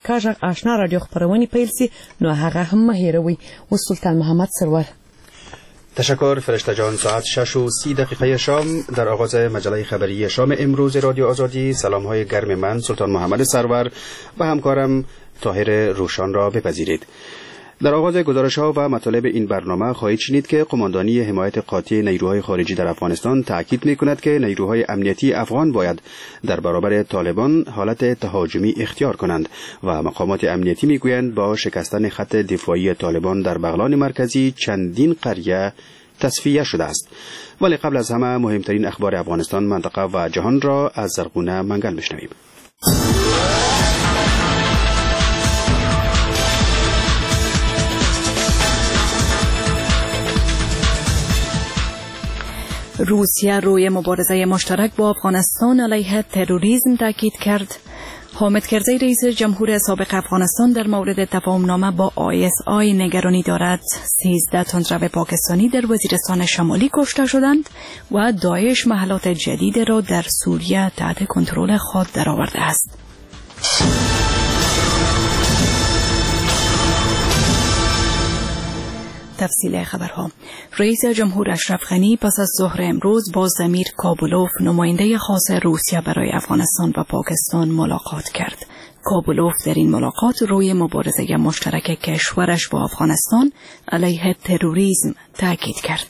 کاژغ آشنا رادیو خبرونه پیل سي نو هغه هم مهیروي و سلطان محمد سرور. تشکر فرشته جان. ساعت 6:30 شام در آغاز مجله خبری شام امروز رادیو آزادی سلام های گرم من سلطان محمد سرور و همکارم طاهر روشان را بپذیرید. در آغاز گزارش‌ها و مطالب این برنامه خواهید شنید که قماندانی حمایت قاطع نیروهای خارجی در افغانستان تاکید می‌کند که نیروهای امنیتی افغان باید در برابر طالبان حالت تهاجمی اختیار کنند و مقامات امنیتی می‌گویند با شکستن خط دفاعی طالبان در بغلان مرکزی چندین قریه تصفیه شده است. ولی قبل از همه مهمترین اخبار افغانستان، منطقه و جهان را از زرغونه منگل بشنویم. روسیه روی مبارزه مشترک با افغانستان علیه تروریسم تاکید کرد. حامد کرزی رئیس جمهور سابق افغانستان در مورد تفاهمنامه با ISI نگرانی دارد. 13 تندرو پاکستانی در وزیرستان شمالی کشته شدند و داعش محلات جدید را در سوریه تحت کنترل خود درآورده است. تفصیل خبرها. رئیس جمهور اشرف غنی پس از ظهر امروز با زمیر کابولوف نماینده خاص روسیه برای افغانستان و پاکستان ملاقات کرد. کابولوف در این ملاقات روی مبارزه مشترک کشورش با افغانستان علیه تروریسم تاکید کرد.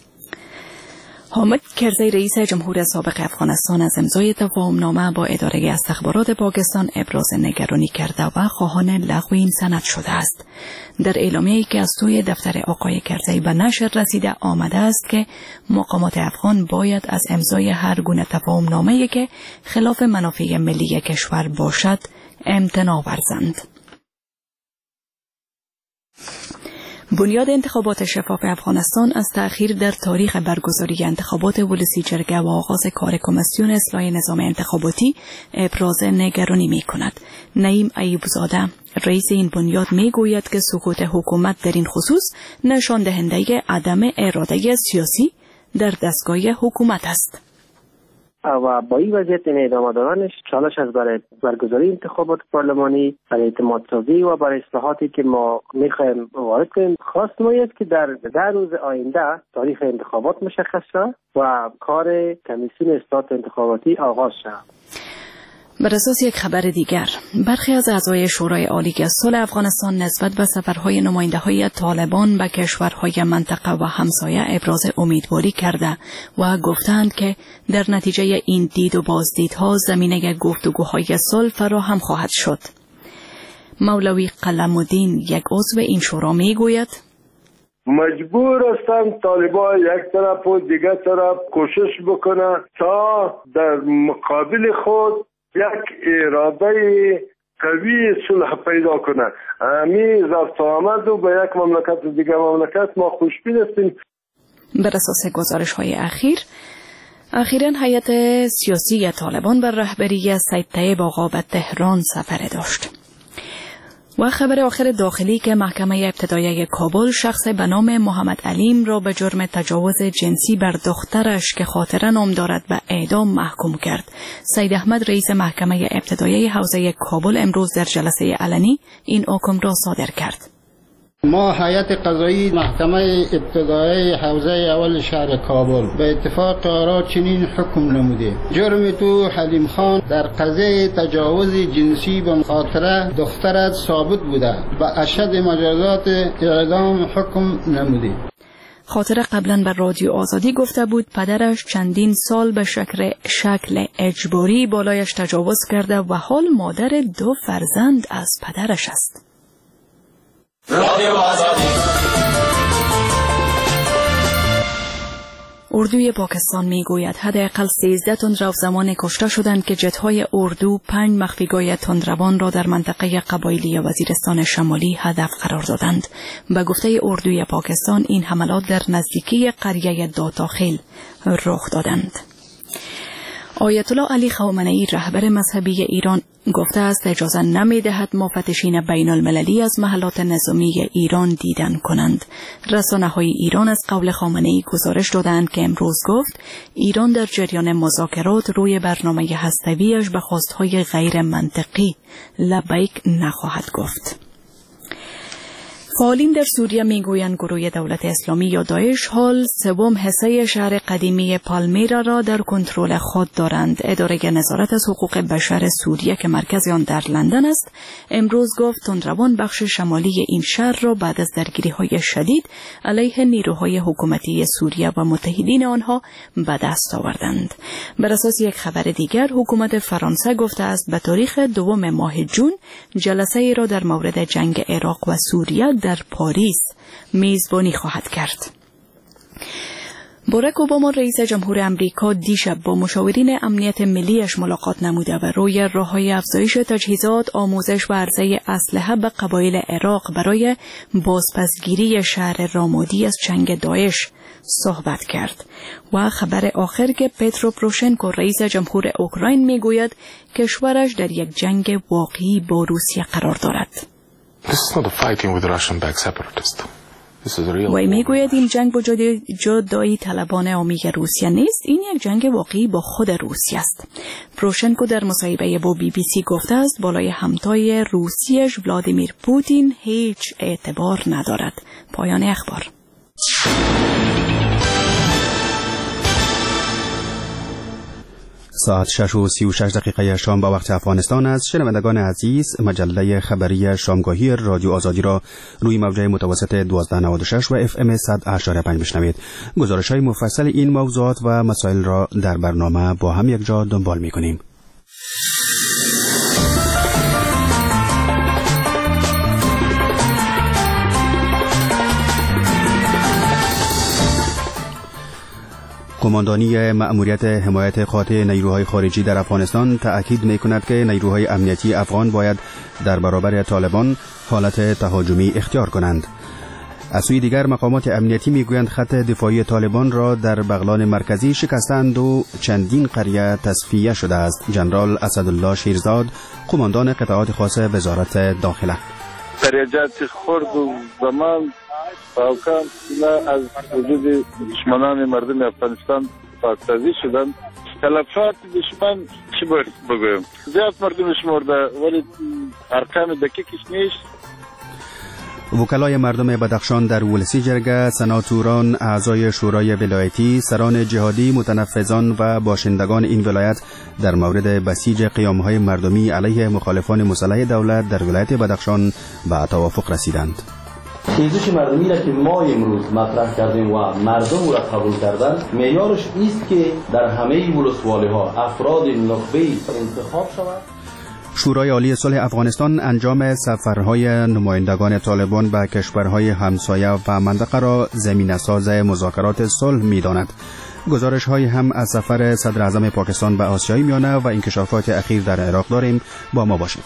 حامد کرزی رئیس جمهور سابق افغانستان از امضای تفاهمنامه با اداره استخبارات پاکستان ابراز نگرانی کرده و خواهان لغو این سند شده است. در اعلامیه‌ای که از سوی دفتر آقای کرزی به نشر رسیده آمده است که مقامات افغان باید از امضای هر گونه تفاهمنامه‌ای که خلاف منافع ملی کشور باشد امتناع ورزند. بنیاد انتخابات شفاف افغانستان از تأخیر در تاریخ برگزاری انتخابات ولسی جرگه و آغاز کار کمیسیون اصلاح نظام انتخاباتی ابراز نگرانی می کند. نعیم ایوبزاده رئیس این بنیاد می گوید که سقوط حکومت در این خصوص نشان دهنده عدم اراده سیاسی در دستگاه حکومت است. و با این وضعیت این ادامه دادنش چالش از برای برگزاری انتخابات پارلمانی برای اعتماد سازی و برای اصلاحاتی که ما میخوایم وارد کنیم خواست ما است که در 10 روز آینده تاریخ انتخابات مشخص شد و کار کمیسیون اصلاحات انتخاباتی آغاز شد. بر اساس یک خبر دیگر، برخی از اعضای شورای عالی صلح افغانستان نسبت به سفرهای نماینده‌های طالبان به کشورهای منطقه و همسایه ابراز امیدواری کرده و گفتند که در نتیجه این دید و بازدیدها زمینه گفتگوهای صلح فراهم خواهد شد. مولوی قلم‌الدین یک عضو این شورا میگوید مجبور هستند طالبان یک طرف و دیگر طرف کوشش بکنه تا در مقابل خود یک اراده قوی صلح پیدا کنه. همین رفت آمد و به یک مملکت و دیگر مملکت ما خوشبین هستیم. بر اساس گزارش‌های اخیراً هیئت سیاسی طالبان بر رهبری سید طیب آقا به تهران سفر داشت. و خبر آخر داخلی که محکمه ابتدایی کابل شخص به نام محمد علیم را به جرم تجاوز جنسی بر دخترش که خاطره نام دارد به اعدام محکوم کرد. سید احمد رئیس محکمه ابتدایی حوزه کابل امروز در جلسه علنی این حکم را صادر کرد. ما هیئت قضایی محکمه ابتدایی حوزه اول شهر کابل به اتفاق آرا چنین حکم نموده: جرم تو حلیم خان در قضیه تجاوز جنسی به خاطره دخترت ثابت بوده و اشد مجازات اعدام حکم نموده. خاطره قبلا بر رادیو آزادی گفته بود پدرش چندین سال به شکل اجباری بالایش تجاوز کرده و حال مادر 2 فرزند از پدرش است. اردوی پاکستان میگوید حداقل 13 تندرو زمان کشته شدند که جت‌های اردو 5 مخفیگاه تندروان را در منطقه قبایلی وزیرستان شمالی هدف قرار دادند. به گفته اردوی پاکستان این حملات در نزدیکی قریه داتاخیل رخ دادند. آیت الله علی خامنه‌ای رهبر مذهبی ایران گفته است اجازه نمی‌دهد مفتشین بین المللی از محلات نظامی ایران دیدن کنند. رسانه‌های ایران از قول خامنه‌ای گزارش دادند که امروز گفت ایران در جریان مذاکرات روی برنامه هسته‌ایش به خواست‌های غیر منطقی لبیک نخواهد گفت. فعالین در سوریه میگویند گروه دولت اسلامی یا داعش حال سوم حصه شهر قدیمی پالمیرا را در کنترل خود دارند. اداره نظارت از حقوق بشر سوریه که مرکز آن در لندن است امروز گفت تندروان بخش شمالی این شهر را بعد از درگیری‌های شدید علیه نیروهای حکومتی سوریه و متحدین آنها به دست آوردند. بر اساس یک خبر دیگر حکومت فرانسه گفته است به تاریخ 2 ماه جون جلسه ای را در مورد جنگ عراق و سوریه در پاریس میزبانی خواهد کرد. باراک اوباما رئیس جمهور امریکا دیشب با مشاورین امنیت ملیش ملاقات نموده و روی راه‌های افزایش تجهیزات، آموزش و عرضه اسلحه به قبایل عراق برای بازپسگیری شهر رامادی از جنگ داعش صحبت کرد. و خبر آخر که پترو پروشنکو رئیس جمهور اوکراین میگوید کشورش در یک جنگ واقعی با روسیه قرار دارد. و میگوید این جنگ با جدایی طلبان عامی روسیه نیست، این یک جنگ واقعی با خود روسیه است. پروشنکو در مصاحبه با BBC گفته است بالای همتای روسیش ولادیمیر پوتین هیچ اعتبار ندارد. پایان اخبار. ساعت 6:36 شام با وقت افغانستان است. شنوندگان عزیز، مجله خبری شامگاهی رادیو آزادی را روی موجه متوسط 1296 و FM 100.5 بشنوید. گزارش‌های مفصل این موضوعات و مسائل را در برنامه با هم یک جا دنبال می‌کنیم. قماندانی مأموریت حمایت قاطع نیروهای خارجی در افغانستان تأکید می‌کند که نیروهای امنیتی افغان باید در برابر طالبان حالت تهاجمی اختیار کنند. از سوی دیگر مقامات امنیتی میگویند خط دفاعی طالبان را در بغلان مرکزی شکستند و چندین قریه تصفیه شده است. جنرال اسدالله شیرزاد، قماندان قطعات خاص وزارت داخله: دریاجات خرد و زمان فاوکان از وجود دشمنان مردم افغانستان پاکسازی شدن. تلفات دشمن چی باید بگویم زیاد مردم شمرده ولی ارقام دقیقش نیست. وکلای مردم بدخشان در ولسی جرگه، سناتوران، اعضای شورای ولایتی، سران جهادی، متنفذان و باشندگان این ولایت در مورد بسیج قیام‌های مردمی علیه مخالفان مسلح دولت در ولایت بدخشان به توافق رسیدند. خیزش مردمی را که ما امروز مطرح کردیم و مردم او را قبول کردن، معیارش است که در همه ولسوالی‌ها افراد نخبه انتخاب شود. شورای عالی صلح افغانستان انجام سفرهای نمایندگان طالبان به کشورهای همسایه و منطقه را زمینه‌ساز مذاکرات صلح می‌داند. گزارش‌های هم از سفر صدر اعظم پاکستان به آسیای میانه و انکشافات اخیر در عراق داریم. با ما باشید.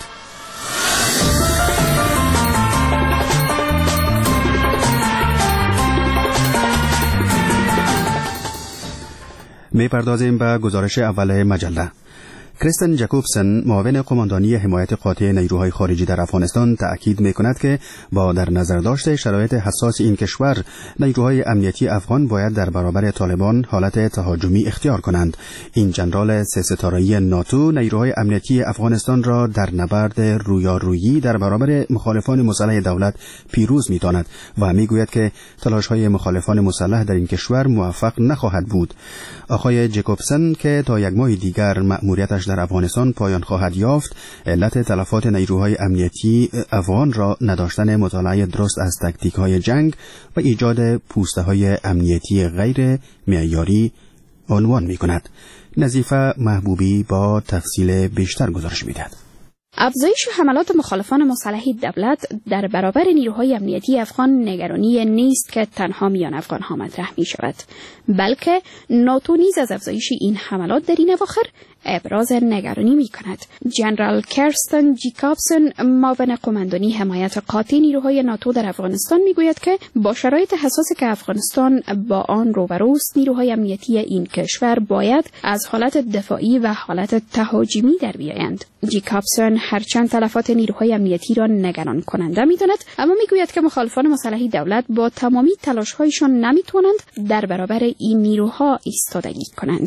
می‌پردازیم به گزارش اول مجله. کریستن جکوبسن، معاون قماندانی حمایت قاطع نیروهای خارجی در افغانستان، تأکید می‌کند که با در نظر داشت شرایط حساس این کشور، نیروهای امنیتی افغان باید در برابر طالبان حالت تهاجمی اختیار کنند. این جنرال 3 ستاره‌ای ناتو نیروهای امنیتی افغانستان را در نبرد رویارویی در برابر مخالفان مسلح دولت پیروز می‌داند و می‌گوید که تلاش‌های مخالفان مسلح در این کشور موفق نخواهد بود. آقای جکوبسن که تا یک ماه دیگر مأموریتش در افغانستان پایان خواهد یافت، علت تلفات نیروهای امنیتی افغان را نداشتن مطالعه درست از تاکتیک‌های جنگ و ایجاد پوسته‌های امنیتی غیر معیاری عنوان می‌کند. نظیفه محبوبی با تفصیل بیشتر گزارش می‌دهد. افزایش حملات مخالفان مسلح دولت در برابر نیروهای امنیتی افغان نگرانی نیست که تنها میان افغان‌ها مطرح می شود، بلکه ناتو نیز از افزایش این حملات در این اواخر ابراز نگرانی می کند. جنرال کرستن جیکابسن معاون قماندانی حمایت قاطع نیروهای ناتو در افغانستان می گوید که با شرایط حساسی که افغانستان با آن روبروست، نیروهای امنیتی این کشور باید از حالت دفاعی و حالت تهاجمی در بیایند. جیکابسن هرچند تلفات نیروهای امنیتی را نگران کننده می داند، اما می گوید که مخالفان مسلح دولت با تمامی تلاش‌هایشان نمی توانند در برابر این نیروها ایستادگی کنند.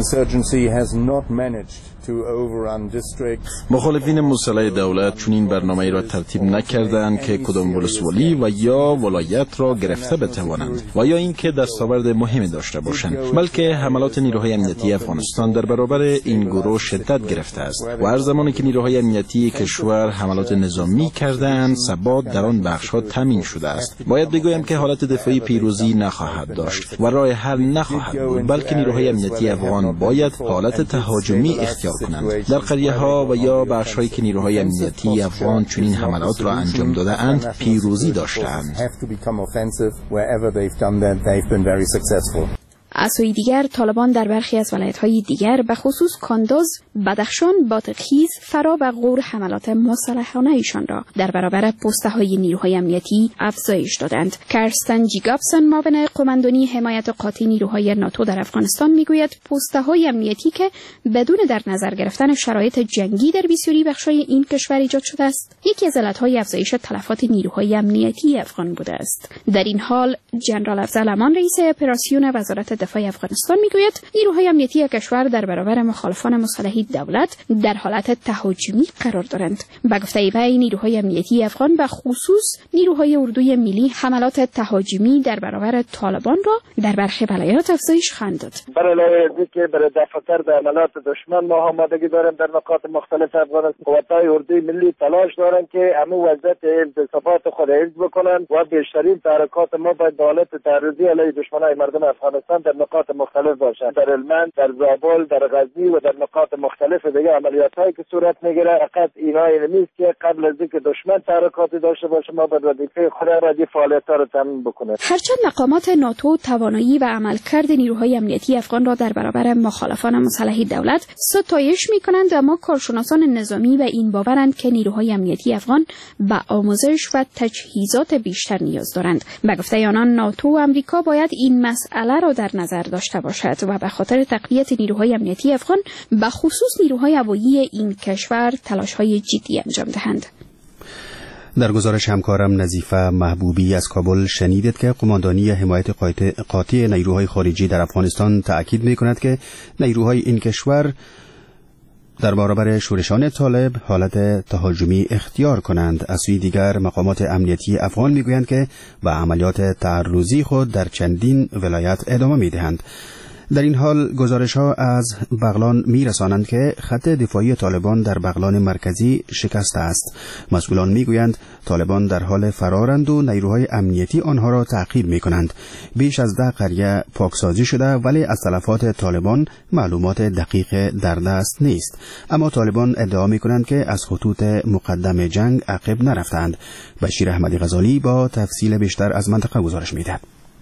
مخالفین مسلح دولت چون این برنامه را ترتیب نکردند که کدام ولسوالی و یا ولایت را گرفته بتوانند و یا اینکه دستاورد مهمی داشته باشند، بلکه حملات نیروهای امنیتی افغانستان در برابر این گروه شدت گرفته است و هر زمانی که نیروهای امنیتی کشور حملات نظامی کردند، ثبات در آن بخش‌ها تامین شده است. باید بگویم که حالت دفاعی پیروزی نخواهد داشت و راه حل نخواهد بود، بلکه نیروهای امنیتی افغان باید حالت تهاجمی اختیار کنند. در قریه‌ها و یا بخش‌هایی که نیروهای امنیتی افغان چنین حملات را انجام داده‌اند پیروزی داشته‌اند. از سوی دیگر طالبان در برخی از ولایت‌های دیگر به خصوص کاندوز، بدخشان، بادغیس، فرا و غور حملات مسلحانه ایشان را در برابر پست‌های نیروهای امنیتی افزایش دادند. کرستن جیکابسن معاون قماندانی حمایت قاطع نیروهای ناتو در افغانستان میگوید پست‌های امنیتی که بدون در نظر گرفتن شرایط جنگی در بسیاری بخش‌های این کشور ایجاد شده است، یکی از علت‌های افزایش تلفات نیروهای امنیتی افغان بوده است. در این حال جنرال افضل امان رئیس اپراسیون وزارت دفاع افغانستان میگوید نیروهای امنیتی کشور در برابر مخالفان مسلح دولت در حالت تهاجمی قرار دارند. به گفته وی نیروهای امنیتی افغان به خصوص نیروهای اردوی ملی حملات تهاجمی در برابر طالبان را در برخی ولایات افزایش خواهند داد. برای علاوه که برای دفع‌تر به عملیات دشمن ما آمادگی داریم در نقاط مختلف افغانستان. قوت‌های اردوی ملی تلاش دارند که همه وضعیت ثبات خود حفظ بکنند و بیشترین تحرکات ما باید به حالت تعرضی علیه دشمنان مردم افغانستان در نقاط مختلف باشند. در هلمند، در زابل، در غزنی و در نقاط مختلف دیگه عملیات‌هایی که صورت میگیره، فقط اینایی نیست که قبل از اینکه دشمن تحرکاتی داشته باشه ما باید وظیفه خود را دی فعالیت‌ها را تامین بکنیم. هرچند مقامات ناتو توانایی و عملکرد نیروهای امنیتی افغان را در برابر مخالفان مسلح دولت ستایش می‌کنند، اما کارشناسان نظامی و این باورند که نیروهای امنیتی افغان به آموزش و تجهیزات بیشتر نیاز دارند. به گفته آنان ناتو و آمریکا باید این مسئله را در نظر داشته باشد و به خاطر تقویت نیروهای امنیتی افغان به خصوص نیروهای هوایی این کشور تلاش‌های جدی انجام دهند. در گزارش همکارم نظیفه محبوبی از کابل شنیدید که قماندانی حمایت قاطع نیروهای خارجی در افغانستان تأکید می‌کند که نیروهای این کشور در برابر شورشان طالب حالت تهاجمی اختیار کنند. از سوی دیگر مقامات امنیتی افغان میگویند که به عملیات تعرضی خود در چندین ولایت ادامه میدهند. در این حال گزارش‌ها از بغلان می‌رسانند که خط دفاعی طالبان در بغلان مرکزی شکسته است. مسئولان می‌گویند طالبان در حال فرارند و نیروهای امنیتی آنها را تعقیب می‌کنند. بیش از 10 قریه پاکسازی شده ولی از تلفات طالبان معلومات دقیق در دست نیست. اما طالبان ادعا می‌کنند که از خطوط مقدم جنگ عقب نرفتند. بشیر احمدی غزالی با تفصیل بیشتر از منطقه گزارش می‌دهد.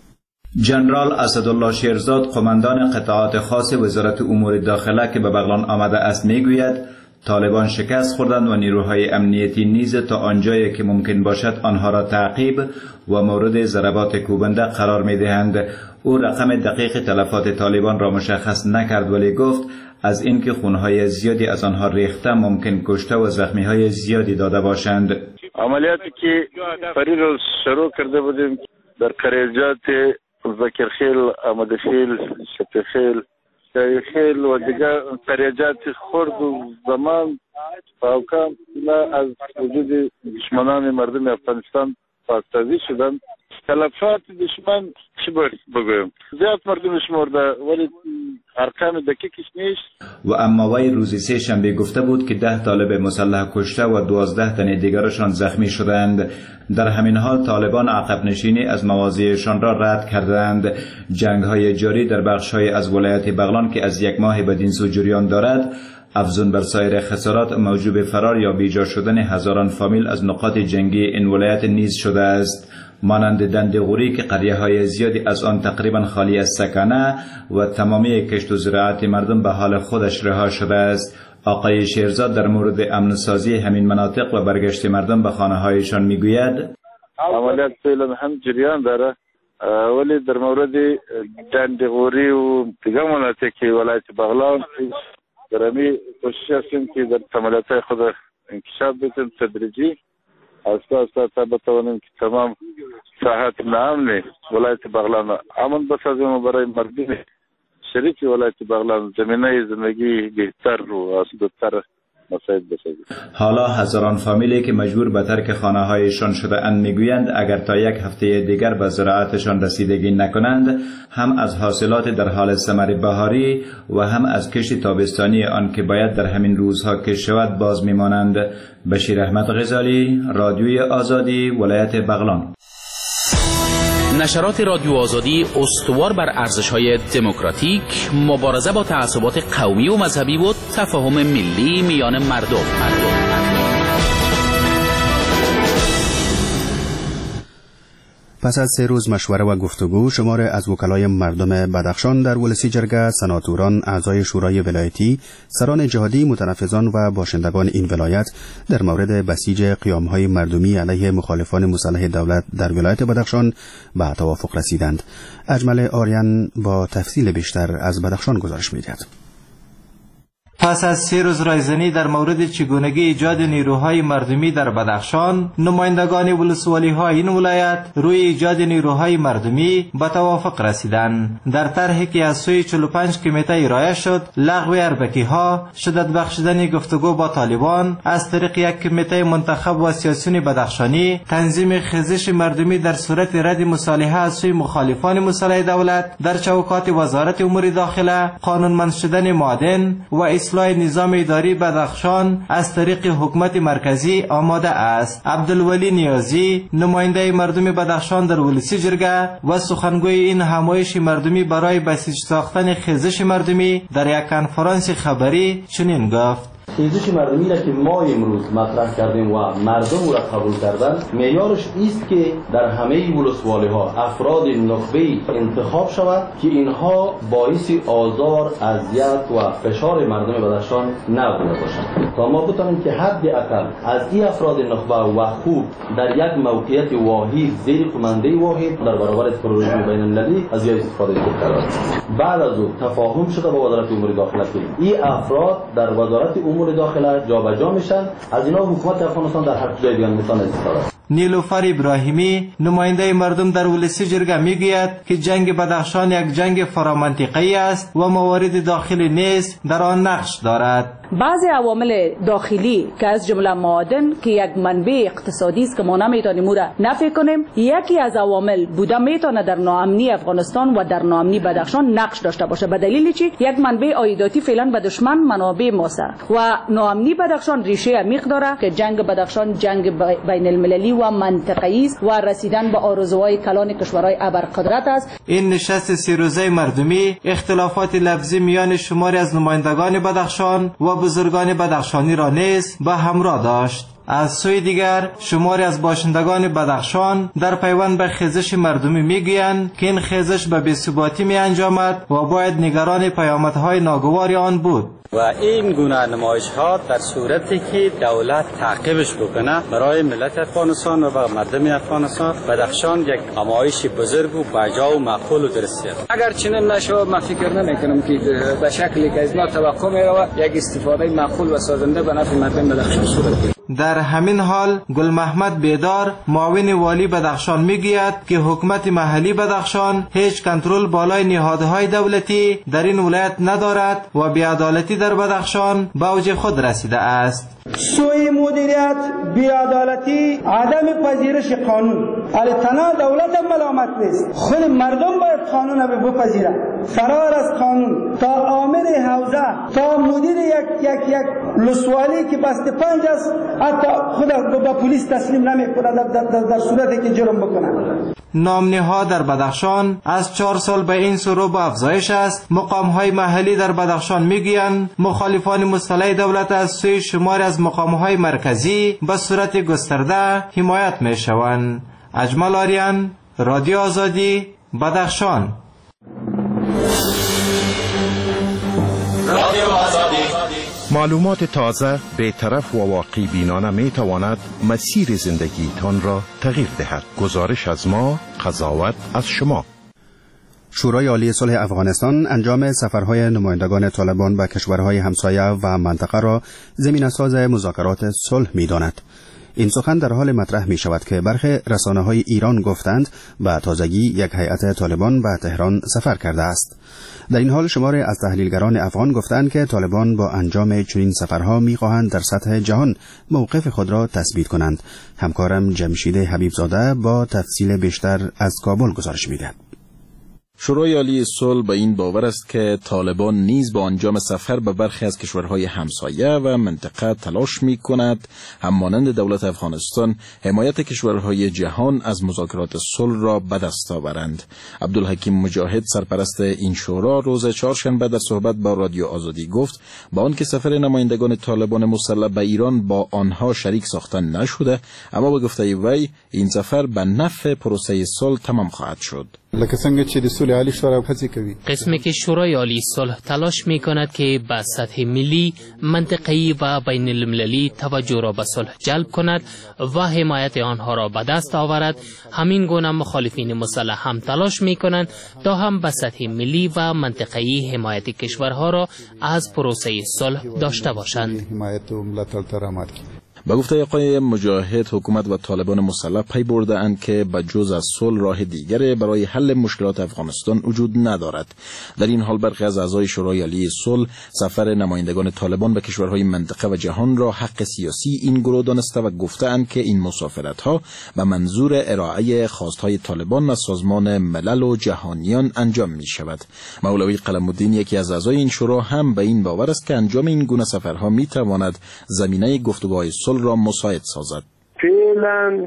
جنرال اسدالله شیرزاد قماندان قطاعات خاص وزارت امور داخله که به بغلان آمده است میگوید طالبان شکست خوردند و نیروهای امنیتی نیز تا آنجایی که ممکن باشد آنها را تعقیب و مورد ضربات کوبنده قرار میدهند. او رقم دقیق تلفات طالبان را مشخص نکرد ولی گفت از اینکه خونهای زیادی از آنها ریخته ممکن کشته و زخمیهای زیادی داده باشند. عملیاتی که پری روز شروع کرده بودیم در قریجات ذکرخیل، آمدخیل، شتخیل، شایخیل و دیگر قریجات خرد و زمان فاوکان از وجود دشمنان مردم افغانستان پاکسازی شدن. تلفات دشمن چی باید بگویم زیاد مردمش مرده ولی ارقام دقیقش نیست. و اما وی روز سه شنبه گفته بود که 10 طالب مسلح کشته و 12 تن دیگرشان زخمی شدند. در همین حال طالبان عقب نشینی از مواضعشان را رد کردند. جنگ‌های جاری در بخش‌های از ولایت بغلان که از یک ماه بدین سو جریان دارد افزون بر سایر خسارات موجب فرار یا بیجا شدن هزاران فامیل از نقاط جنگی این ولایت نیز شده است. مانند دندغوری که قریه های زیادی از آن تقریبا خالی از سکانه و تمامی کشت و زراعت مردم به حال خودش رها شده است. آقای شیرزاد در مورد امن سازی همین مناطق و برگشت مردم به خانه هایشان میگوید عملیات فعلا هم جریان داره، ولی در مورد دندغوری و دیگر مناطق ولایت بغلان در امی کوشش هستیم که در عملیات خود انکشاف بدیم تدریجی آستا تا بتوانیم که تمام ساحات امن ولایت بغلان امن بسازیم برای مردم شریک ولایت بغلان زمینه زندگی بهتر و آسودتر مساعد بسازیم. حالا هزاران فامیلی که مجبور به ترک خانه هایشان شده اند میگویند اگر تا یک هفته دیگر به زراعتشان رسیدگی نکنند هم از حاصلات در حال ثمر بهاری و هم از کشت تابستانی آن که باید در همین روزها کشت شود باز میمانند. بشیر احمد غزالی، رادیوی آزادی، ولایت بغلان. نشرات رادیو آزادی استوار بر ارزش‌های دموکراتیک، مبارزه با تعصبات قومی و مذهبی و تفاهم ملی میان مردم. پس از 3 روز مشوره و گفتگو، شمار از وکلای مردم بدخشان در ولسی جرگه، سناتوران، اعضای شورای ولایتی، سران جهادی، متنفذان و باشندگان این ولایت در مورد بسیج قیام‌های مردمی علیه مخالفان مسلح دولت در ولایت بدخشان به توافق رسیدند. اجمل آریان با تفصیل بیشتر از بدخشان گزارش می‌دهد. پس از 3 روز رایزنی در مورد چگونگی ایجاد نیروهای مردمی در بدخشان، نمایندگان ولسوالی‌های این ولایت روی ایجاد نیروهای مردمی به توافق رسیدند. در طرحی که از سوی 45 کمیته ارائه شد، لغو اربکی‌ها، شدت بخشیدن گفتگو با طالبان از طریق یک کمیته منتخب و سیاسیون بدخشانی، تنظیم خیزش مردمی در صورت رد مصالحه از سوی مخالفان مسلح دولت در چوکات وزارت امور داخله، قانونمند شدن معادن و اصلاح نظام اداری بدخشان از طریق حکومت مرکزی آماده است. عبدالولی نیازی، نماینده مردم بدخشان در ولسی جرگه و سخنگوی این همایش مردمی برای بسیج ساختن خیزش مردمی در یک کنفرانس خبری چنین گفت: خیزش مردمی را که ما امروز مطرح کردیم و مردم او را قبول کردن، معیارش است که در همه ولسوالی‌ها افراد نخبه انتخاب شود که اینها باعث آزار، اذیت و فشار مردم بدخشان نباید باشند تا ما بتوانیم که حداقل از این افراد نخبه و خوب در یک موقعیت واحد زیر کمانده واحد در برابر تروریسم بین المللی از این استفاده کنیم. بعد از او تفاهم شده با وزارت امور داخله که این افراد در وزارت امور داخله جابجا میشن، از اینا حکومت افغانستان در هر جای دیگر میتونه استفاده. نیلوفر ابراهیمی، نماینده مردم در ولسی جرگه میگوید که جنگ بدخشان یک جنگ فرامنطقه‌ای است و موارد داخلی نیز در آن نقش دارد. بعضی عوامل داخلی که از جمله معادن که یک منبع اقتصادی است که ما نمیتونیم او را نفی کنیم، یکی از عوامل بوده میتونه در ناامنی افغانستان و در ناامنی بدخشان نقش داشته باشه. به دلیل چی؟ یک منبع عایداتی فعلا به دشمن منابع ماست و ناامنی بدخشان ریشه عمیق داره که جنگ بدخشان جنگ بین المللی و منطقه‌ای است و رسیدن به آرزوهای کلان کشورهای ابرقدرت است. این نشست 3 روزه مردمی اختلافات لفظی میان شماری از نمایندگان بدخشان و بزرگان بدخشانی را نیز به همراه داشت. از سوی دیگر شماری از باشندگان بدخشان در پیوند به خیزش مردمی میگویند که این خیزش به بی‌ثباتی می انجامد و باید نگران پیامدهای ناگوار آن بود. و این گونه نمایش ها در صورتی که دولت تعقیبش بکنه برای ملت افغانستان و مردم افغانستان، بدخشان یک نمایش بزرگ و بجا و معقول و درستی است. اگر چنین نشود من فکر نمیکنم که به شکلی که از ما توقع می‌رود یک استفاده معقول و سازنده به نفع مردم بدخشان صورت بگیرد. در همین حال گل محمد بیدار، معاون والی بدخشان میگوید که حکومت محلی بدخشان هیچ کنترل بالای نهادهای دولتی در این ولایت ندارد و بی‌عدالتی در بدخشان به اوج خود رسیده است. سوء مدیریت، بی‌عدالتی، عدم پذیرش قانون. تنها دولت ملامت نیست، خود مردم باید قانون را بپذیرند. فرار از قانون تا آمر حوزه تا مدیر یک لسوالی که بسته 5 است حتی خود به پلیس تسلیم نمی‌کنه در صورتی که جرم بکنه. نامنی‌ها در بدخشان از 4 سال به این سو به افزایش است. مقام‌های محلی در بدخشان میگویند مخالفان مسلح دولت از سوی شماری از مقام‌های مرکزی به صورت گسترده حمایت می‌شوند. اجمل آریان، رادیو آزادی، بدخشان. رادیو آزادی. معلومات تازه، بی‌طرف و واقعی بینانه می تواند مسیر زندگی تان را تغییر دهد. گزارش از ما، قضاوت از شما. شورای عالی صلح افغانستان انجام سفرهای نمایندگان طالبان به کشورهای همسایه و منطقه را زمینه‌ساز مذاکرات صلح می‌داند. این سخن در حال مطرح می شود که برخی رسانه‌های ایران گفتند به تازگی یک هیئت طالبان به تهران سفر کرده است. در این حال شماری از تحلیلگران افغان گفتند که طالبان با انجام چنین سفرها می‌خواهند در سطح جهان موقف خود را تثبیت کنند. همکارم جمشید حبیبزاده با تفصیل بیشتر از کابل گزارش می‌دهد. شورای عالی صلح به این باور است که طالبان نیز با انجام سفر به برخی از کشورهای همسایه و منطقه تلاش می کند همانند دولت افغانستان حمایت کشورهای جهان از مذاکرات صلح را به دست آورند. عبدالحکیم مجاهد سرپرست این شورا روز چهارشنبه در صحبت با رادیو آزادی گفت با آنکه سفر نمایندگان طالبان مسلح به ایران با آنها شریک ساختن نشده، اما به گفته وی این سفر به نفع پروسه صلح تمام خواهد شد. لکه څنګه چې د صلح عالی شورا هڅې کوي. قسمی که شورای عالی صلح تلاش می کند که به سطح ملی، منطقه‌ای و بین المللی توجه را به صلح جلب کند و حمایت آنها را به دست آورد، همین گونه مخالفین مسلح هم تلاش می کنند تا هم به سطح ملی و منطقه‌ای حمایت کشورها را از پروسه صلح داشته باشند. حمایت ملت ترامات. با گفته آقای مجاهد، حکومت و طالبان مسلح پی برده اند که به جز از صلح راه دیگری برای حل مشکلات افغانستان وجود ندارد. در این حال برخی از اعضای شورای عالی صلح سفر نمایندگان طالبان به کشورهای منطقه و جهان را حق سیاسی این گروه دانسته و گفته اند که این مسافرت‌ها به منظور ارائه خواست‌های طالبان از سازمان ملل و جهانیان انجام می‌شود. مولوی قلم‌الدین، یکی از اعضای این شورا، هم به این باور است که انجام این گونه سفرها می‌تواند زمینه گفتگوهای صلح را مساعد سازد. فعلا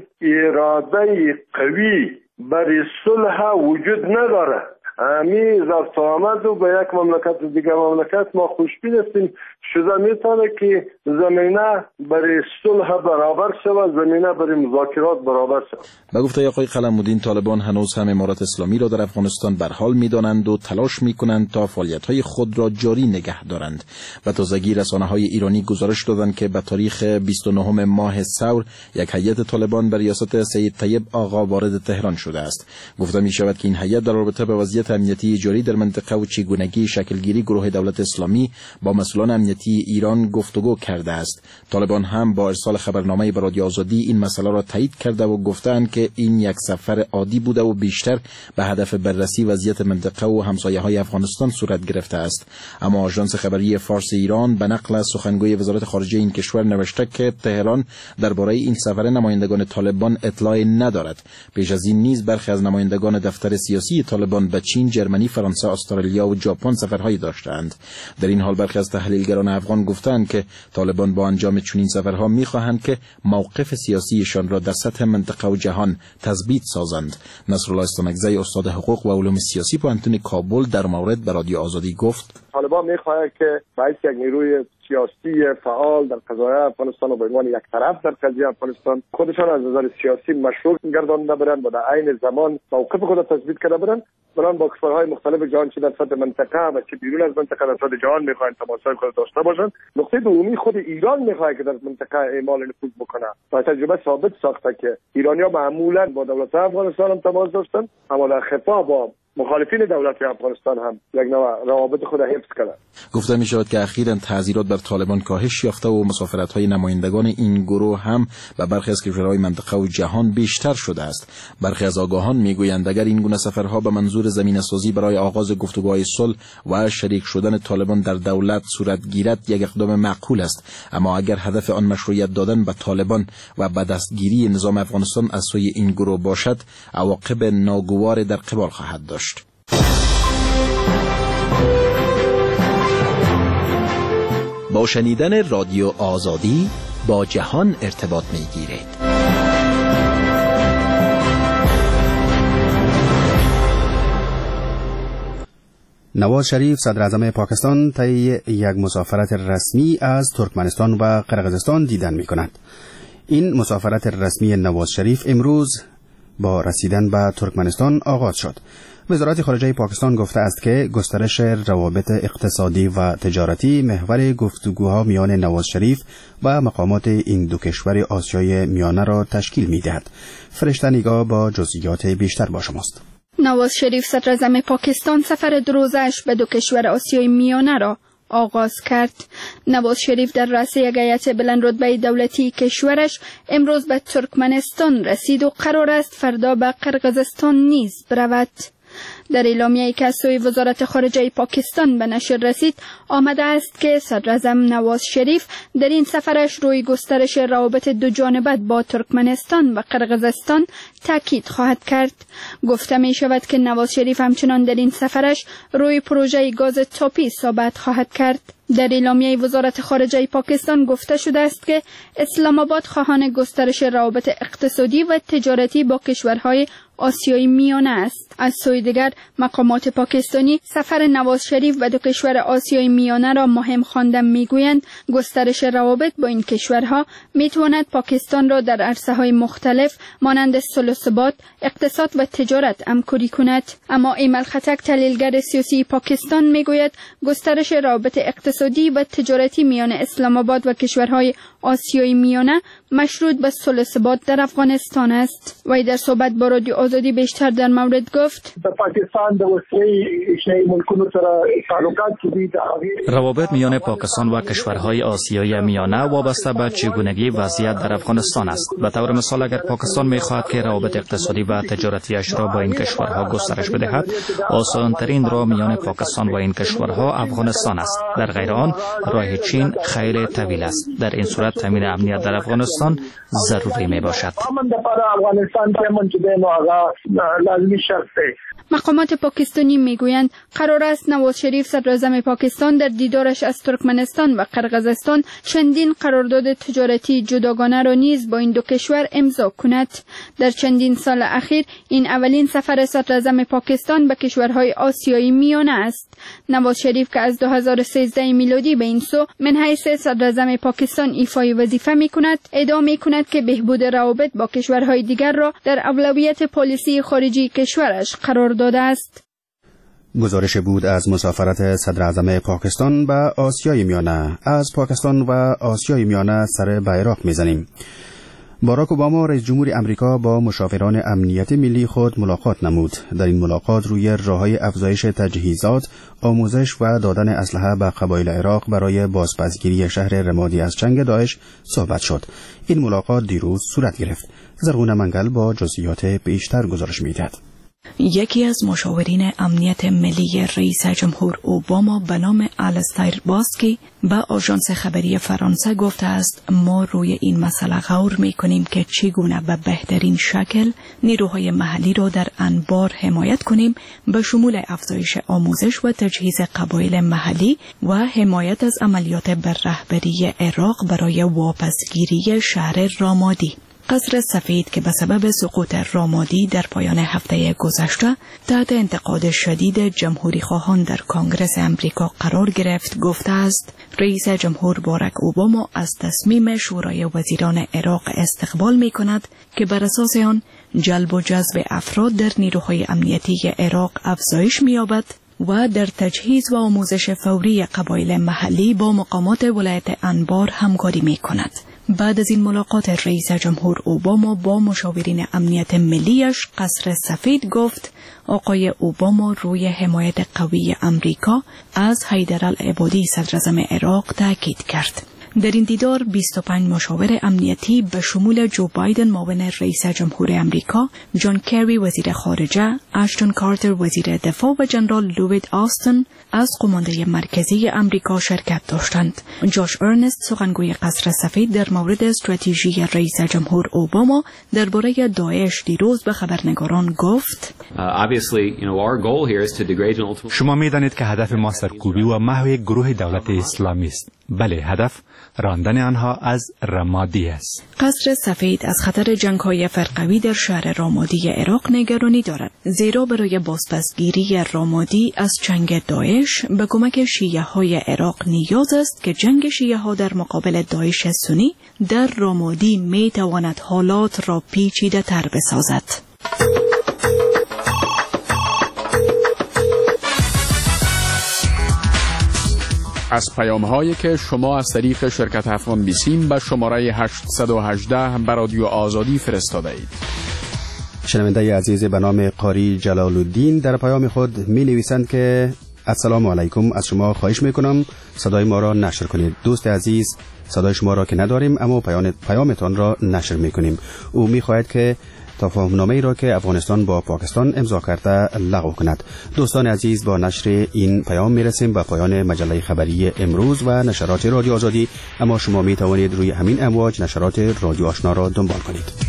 اراده قوی برای صلح وجود ندارد. همی رفت آمد و به یک مملکت دیگر مملکت ما خوشبین هستیم شده میتونه که زمینه برای صلح برابر شود، زمینه برای مذاکرات برابر شود. به گفته آقای قلم‌الدین، طالبان هنوز هم امارات اسلامی را در افغانستان برحال می‌دانند و تلاش می‌کنند تا فعالیت‌های خود را جاری نگه دارند. و تازگی رسانه‌های ایرانی گزارش دادند که به تاریخ 29 ماه ثور یک هیئت طالبان به ریاست سید طیب آقا وارد تهران شده است. گفته می‌شود که این هیئت در رابطه با وضعیت امنیتی جاری در منطقه و چگونگی شکلگیری گروه دولت اسلامی با مسئولان امنیتی ایران گفتگو کرده است. طالبان هم با ارسال خبرنامه به رادیو آزادی این مسئله را تایید کرده و گفتند که این یک سفر عادی بوده و بیشتر به هدف بررسی وضعیت منطقه و همسایه‌های افغانستان صورت گرفته است. اما آژانس خبری فارس ایران به نقل از سخنگوی وزارت خارجه این کشور نوشته که تهران درباره این سفر نمایندگان طالبان اطلاعی ندارد. پیش از این نیز برخی از نمایندگان دفتر سیاسی طالبان به چین، ژرمنی، فرانسه، استرالیا و ژاپن سفرهایی داشتند. در این حال برخی از تحلیلگران افغان گفتند که طالبان با انجام چنین سفرها می‌خواهند که موقف سیاسیشان را در سطح منطقه و جهان تثبیت سازند. نصرالله استانکزی، استاد حقوق و علوم سیاسی پوهنتون کابل، در مورد به رادیو آزادی گفت: طالبان می‌خواهند که باعث یک نیروی سیاسی فعال در قضایای افغانستان و به عنوان یک طرف در قضیه افغانستان خودشان از نظر سیاسی مشروع گردانده برند و در عین زمان موقف خود را تثبیت کرده برند. بران با کشورهای مختلف جهان، چه در سطح منطقه و چه بیرون از منطقه، در سطح جهان می‌خواهند تماس‌های خود داشته باشند. نقطه دومی خود ایران می‌خواهد که در منطقه اعمال نفوذ بکنه. و تجربه ثابت ساخته که ایرانی‌ها معمولاً با دولت افغانستان هم تماس داشتند، اما در خطاب با مخالفین دولت افغانستان هم یک نوع روابط خود حفظ کردند. گفته می شود که اخیراً تعذیرات بر طالبان کاهش یافته و مسافرت‌های نمایندگان این گروه هم به برخی از کشورهای منطقه و جهان بیشتر شده است. برخی از آگاهان میگویند اگر این گونه سفرها به منظور زمینه‌سازی برای آغاز گفتگوهای صلح و شریک شدن طالبان در دولت صورت گیرد یک اقدام معقول است، اما اگر هدف آن مشروعیت دادن به طالبان و به دستگیری نظام افغانستان از سوی این گروه باشد، عواقب ناگوار در قبال خواهد داشت. با شنیدن رادیو آزادی با جهان ارتباط می‌گیرید. نواز شریف صدر اعظم پاکستان طی یک مسافرت رسمی از ترکمنستان و قرقیزستان دیدن می‌کند. این مسافرت رسمی نواز شریف امروز با رسیدن به ترکمنستان آغاز شد. وزارت خارجه پاکستان گفته است که گسترش روابط اقتصادی و تجارتی محور گفتگوها میان نواز شریف و مقامات این دو کشور آسیای میانه را تشکیل می‌دهد. فرشته نگاه با جزئیات بیشتر با شماست. نواز شریف صدراعظم پاکستان سفر 2 روزه‌اش به 2 کشور آسیای میانه را آغاز کرد. نواز شریف در رأس یک هیئت بلند رتبه دولتی کشورش امروز به ترکمنستان رسید و قرار است فردا به قرقیزستان نیز برود. در اعلامیه‌ای که از سوی وزارت خارجه پاکستان به نشر رسید آمده است که صدراعظم نواز شریف در این سفرش روی گسترش روابط دو جانبه با ترکمنستان و قرقیزستان تاکید خواهد کرد. گفته می شود که نواز شریف همچنان در این سفرش روی پروژه گاز تاپی صحبت خواهد کرد. در اعلامیه وزارت خارجه پاکستان گفته شده است که اسلام آباد خواهان گسترش روابط اقتصادی و تجارتی با کشورهای آسیای میانه است. از سوی دیگر مقامات پاکستانی سفر نواز شریف به 2 کشور آسیای میانه را مهم خواندن میگویند گسترش روابط با این کشورها میتواند پاکستان را در عرصه‌های مختلف مانند صلح و ثبات، اقتصاد و تجارت همکاری کند. اما ایمل خټک تحلیلگر سیاسی پاکستان میگوید گسترش روابط اقتصادی و تجارتی میان اسلام آباد و کشورهای آسیای میانه مشروط به صلح و ثبات در افغانستان است. وی در صحبت با رادیو آزادی بیشتر در مورد گفت پاکستان د وسیلې شی ملکونو سره تعلقات دي. روابط میان پاکستان و کشورهای آسیای میانه وابسته به چگونگی وضعیت در افغانستان است. به طور مثال اگر پاکستان می‌خواهد که روابط اقتصادی و تجارتیش را با این کشورها گسترش بدهد، آسان‌ترین راه میان پاکستان و این کشورها افغانستان است. در غیر آن راه چین خیلی طویل است. در این صورت تامین امنیت در افغانستان ضروری میباشد. مقامات پاکستانی میگویند قرار است نواز شریف صدراعظم پاکستان در دیدارش از ترکمنستان و قرقیزستان چندین قرارداد تجارتی جداگانه را نیز با این 2 کشور امضا کند. در چندین سال اخیر این اولین سفر صدراعظم پاکستان به کشورهای آسیایی میانه است. نواز شریف که از 2013 میلادی به این سو من حیث صدراعظم پاکستان ایفای وظیفه میکند، ادعا میکند که بهبود روابط با کشورهای دیگر را در اولویت پالیسی خارجی کشورش قرار داده است. گزارش بود از مسافرت صدراعظم پاکستان به آسیای میانه. از پاکستان و آسیای میانه سر به عراق میزنیم. باراک اوباما رئیس جمهور امریکا با مشاوران امنیت ملی خود ملاقات نمود. در این ملاقات روی راه‌های افزایش تجهیزات، آموزش و دادن اسلحه به قبایل عراق برای بازپسگیری شهر رمادی از چنگ داعش صحبت شد. این ملاقات دیروز صورت گرفت. زرغونه منگل با جزئیات بیشتر گزارش می‌دهد. یکی از مشاورین امنیت ملی رئیس جمهور اوباما به نام آلستایر باسکی به آژانس خبری فرانسه گفته است ما روی این مسئله غور می‌کنیم که چگونه به بهترین شکل نیروهای محلی را در انبار حمایت کنیم، به شمول افزایش آموزش و تجهیز قبایل محلی و حمایت از عملیات بر رهبری عراق برای واپسگیری شهر رامادی. قصر سفید که به سبب سقوط رامادی در پایان هفته گذشته تحت انتقاد شدید جمهوری خواهان در کنگره امریکا قرار گرفت، گفته است رئیس جمهور باراک اوباما از تصمیم شورای وزیران عراق استقبال می کند که بر اساس آن جلب و جذب افراد در نیروهای امنیتی عراق افزایش می یابد و در تجهیز و آموزش فوری قبایل محلی با مقامات ولایت انبار همکاری می کند. بعد از این ملاقات رئیس جمهور اوباما با مشاورین امنیت ملیش قصر سفید گفت آقای اوباما روی حمایت قوی امریکا از حیدرالعبادی صدراعظم عراق تاکید کرد. در این دیدار 25 مشاور امنیتی به شمول جو بایدن معاون رئیس جمهور امریکا، جان کری وزیر خارجه، اشتون کارتر وزیر دفاع و جنرال لوید آستن از قمانده مرکزی امریکا شرکت داشتند. جاش ارنست سخنگوی قصر سفید در مورد استراتژی رئیس جمهور اوباما درباره داعش دیروز به خبرنگاران گفت شما می‌دانید که هدف ما سرکوبی و محو یک گروه دولت اسلامی است. بله، هدف راندن آنها از رمادی است. قصر سفید از خطر جنگ‌های فرقوی در شهر رامادی عراق نگرانی دارد، زیرا برای بازپسگیری رامادی از چنگ داعش به کمک شیعه‌های عراق نیاز است که جنگ شیعه‌ها در مقابل داعش سنی در رامادی می‌تواند حالات را پیچیده‌تر بسازد. از پیام‌هایی که شما از طریق شرکت افغان بیسیم به شماره 818 به رادیو آزادی فرستاده اید. شنونده عزیز به نام قاری جلال الدین در پیام خود می نویسند که السلام علیکم، از شما خواهش میکنم صدای ما را نشر کنید. دوست عزیز، صدای شما را که نداریم اما پیامتان را نشر میکنیم. او میخواهد که تفاهم‌نامه‌ای را که افغانستان با پاکستان امضا کرده لغو کند. دوستان عزیز، با نشر این پیام میرسیم به پایان مجله خبری امروز و نشرات رادیو آزادی، اما شما می توانید روی همین امواج نشرات رادیو آشنا را دنبال کنید.